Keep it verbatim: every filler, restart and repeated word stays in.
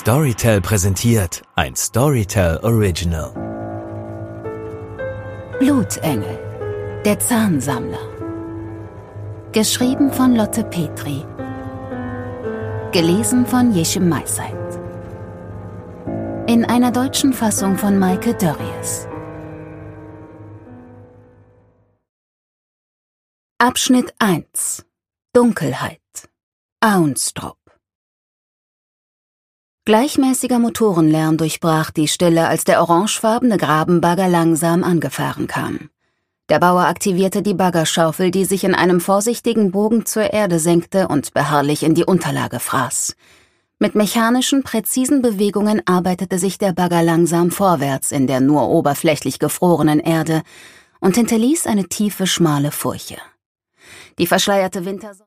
Storytel präsentiert ein Storytel Original. Blutengel, der Zahnsammler. Geschrieben von Lotte Petri. Gelesen von Yeşim Maysait. In einer deutschen Fassung von Maike Dörries. Abschnitt eins. Dunkelheit. Aunstrup. Gleichmäßiger Motorenlärm durchbrach die Stille, als der orangefarbene Grabenbagger langsam angefahren kam. Der Bauer aktivierte die Baggerschaufel, die sich in einem vorsichtigen Bogen zur Erde senkte und beharrlich in die Unterlage fraß. Mit mechanischen, präzisen Bewegungen arbeitete sich der Bagger langsam vorwärts in der nur oberflächlich gefrorenen Erde und hinterließ eine tiefe, schmale Furche. Die verschleierte Wintersonne